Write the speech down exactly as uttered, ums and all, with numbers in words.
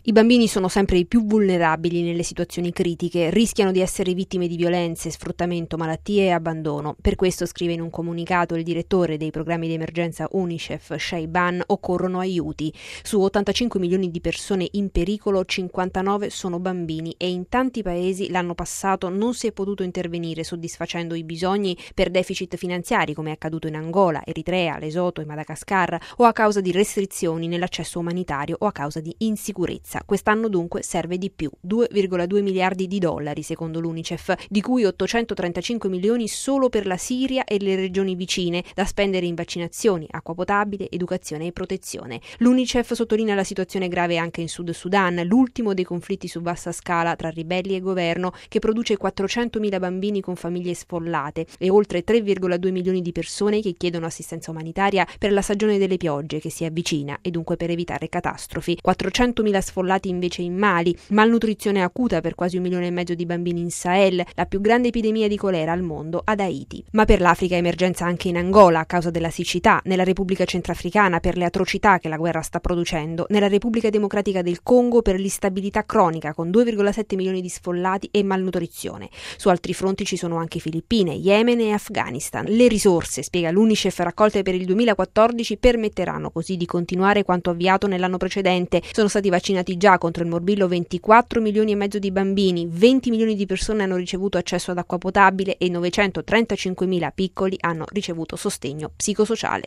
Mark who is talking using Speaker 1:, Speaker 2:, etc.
Speaker 1: I bambini sono sempre i più vulnerabili nelle situazioni critiche, rischiano di essere vittime di violenze, sfruttamento, malattie e abbandono. Per questo, scrive in un comunicato il direttore dei programmi di emergenza UNICEF, Shayban, occorrono aiuti. Su ottantacinque milioni di persone in pericolo, cinquantanove sono bambini e in tanti paesi l'anno passato non si è potuto intervenire soddisfacendo i bisogni per deficit finanziari, come è accaduto in Angola, Eritrea, Lesotho e Madagascar, o a causa di restrizioni nell'accesso umanitario o a causa di insicurezza. Quest'anno dunque serve di più, due virgola due miliardi di dollari secondo l'UNICEF, di cui ottocentotrentacinque milioni solo per la Siria e le regioni vicine, da spendere in vaccinazioni, acqua potabile, educazione e protezione. L'UNICEF sottolinea la situazione grave anche in Sud Sudan, l'ultimo dei conflitti su vasta scala tra ribelli e governo, che produce quattrocentomila bambini con famiglie sfollate e oltre tre virgola due milioni di persone che chiedono assistenza umanitaria per la stagione delle piogge che si avvicina e dunque per evitare catastrofi. quattrocentomila sfollati invece in Mali, malnutrizione acuta per quasi un milione e mezzo di bambini in Sahel, la più grande epidemia di colera al mondo ad Haiti. Ma per l'Africa emergenza anche in Angola a causa della siccità, nella Repubblica Centrafricana per le atrocità che la guerra sta producendo, nella Repubblica Democratica del Congo per l'instabilità cronica con due virgola sette milioni di sfollati e malnutrizione. Su altri fronti ci sono anche Filippine, Yemen e Afghanistan. Le risorse, spiega l'UNICEF, raccolte per il duemilaquattordici permetteranno così di continuare quanto avviato nell'anno precedente. Sono stati vaccinati già contro il morbillo ventiquattro milioni e mezzo di bambini, venti milioni di persone hanno ricevuto accesso ad acqua potabile e novecentotrentacinquemila piccoli hanno ricevuto sostegno psicosociale.